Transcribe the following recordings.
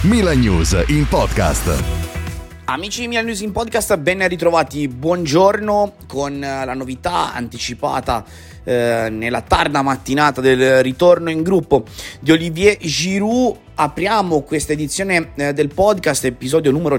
Milan News in podcast. Amici di Milan News in podcast, ben ritrovati, buongiorno con la novità anticipata nella tarda mattinata del ritorno in gruppo di Olivier Giroud. Apriamo questa edizione del podcast, episodio numero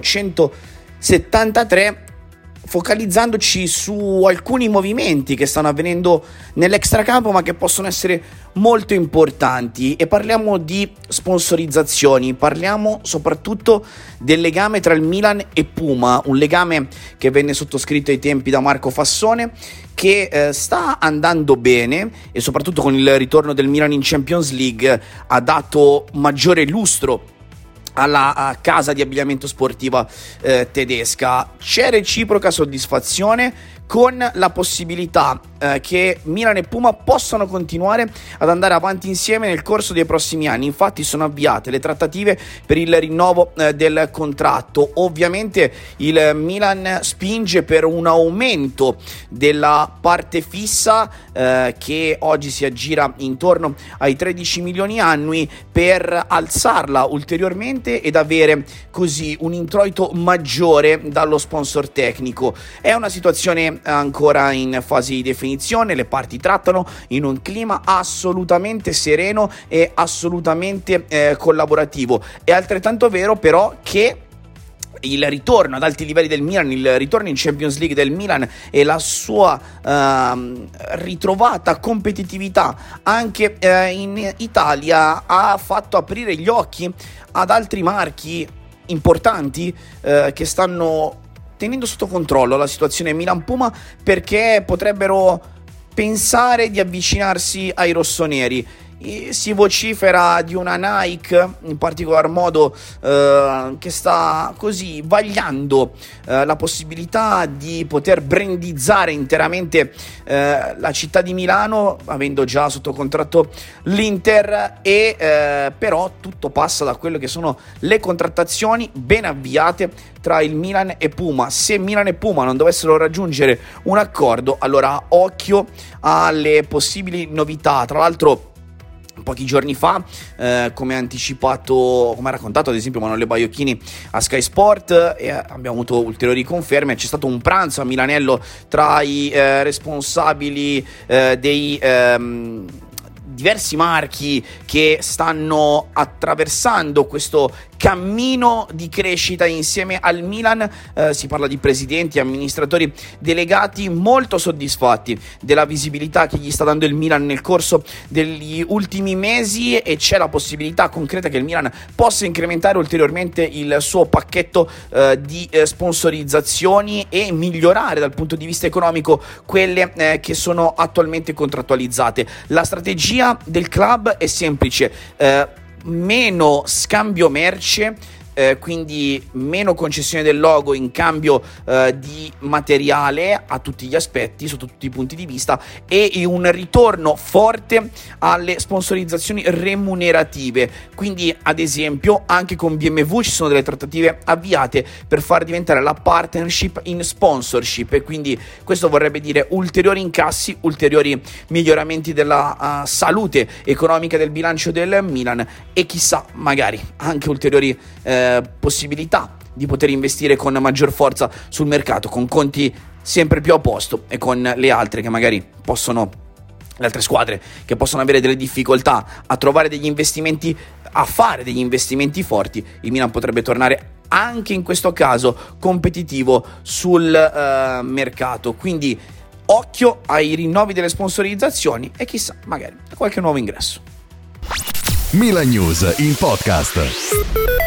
173, focalizzandoci su alcuni movimenti che stanno avvenendo nell'extracampo ma che possono essere molto importanti, e parliamo di sponsorizzazioni, parliamo soprattutto del legame tra il Milan e Puma, un legame che venne sottoscritto ai tempi da Marco Fassone, che sta andando bene e soprattutto con il ritorno del Milan in Champions League ha dato maggiore lustro alla casa di abbigliamento sportiva tedesca. C'è reciproca soddisfazione, con la possibilità che Milan e Puma possano continuare ad andare avanti insieme nel corso dei prossimi anni. Infatti sono avviate le trattative per il rinnovo del contratto. Ovviamente il Milan spinge per un aumento della parte fissa che oggi si aggira intorno ai 13 milioni annui, per alzarla ulteriormente ed avere così un introito maggiore dallo sponsor tecnico. È una situazione ancora in fase di definizione, le parti trattano in un clima assolutamente sereno e assolutamente collaborativo. È altrettanto vero però che il ritorno ad alti livelli del Milan, il ritorno in Champions League del Milan e la sua ritrovata competitività anche in Italia ha fatto aprire gli occhi ad altri marchi importanti che stanno tenendo sotto controllo la situazione Milan-Puma, perché potrebbero pensare di avvicinarsi ai rossoneri. Si vocifera di una Nike in particolar modo che sta così vagliando la possibilità di poter brandizzare interamente la città di Milano, avendo già sotto contratto l'Inter, e però tutto passa da quello che sono le contrattazioni ben avviate tra il Milan e Puma. Se Milan e Puma non dovessero raggiungere un accordo, allora occhio alle possibili novità. Tra l'altro pochi giorni fa, come anticipato, come ha raccontato ad esempio Emanuele Baiocchini a Sky Sport, e abbiamo avuto ulteriori conferme, c'è stato un pranzo a Milanello tra i responsabili dei diversi marchi che stanno attraversando questo cammino di crescita insieme al Milan. Si parla di presidenti e amministratori delegati molto soddisfatti della visibilità che gli sta dando il Milan nel corso degli ultimi mesi, e c'è la possibilità concreta che il Milan possa incrementare ulteriormente il suo pacchetto di sponsorizzazioni e migliorare dal punto di vista economico quelle che sono attualmente contrattualizzate. La strategia del club è semplice: meno scambio merce, quindi meno concessione del logo in cambio di materiale a tutti gli aspetti, sotto tutti i punti di vista, e un ritorno forte alle sponsorizzazioni remunerative. Quindi ad esempio anche con BMW ci sono delle trattative avviate per far diventare la partnership in sponsorship, e quindi questo vorrebbe dire ulteriori incassi, ulteriori miglioramenti della salute economica del bilancio del Milan, e chissà, magari anche ulteriori possibilità di poter investire con maggior forza sul mercato, con conti sempre più a posto, e con le altre squadre che possono avere delle difficoltà a trovare degli investimenti, a fare degli investimenti forti. Il Milan potrebbe tornare anche in questo caso competitivo sul mercato. Quindi occhio ai rinnovi delle sponsorizzazioni e chissà, magari qualche nuovo ingresso. Milan News in podcast.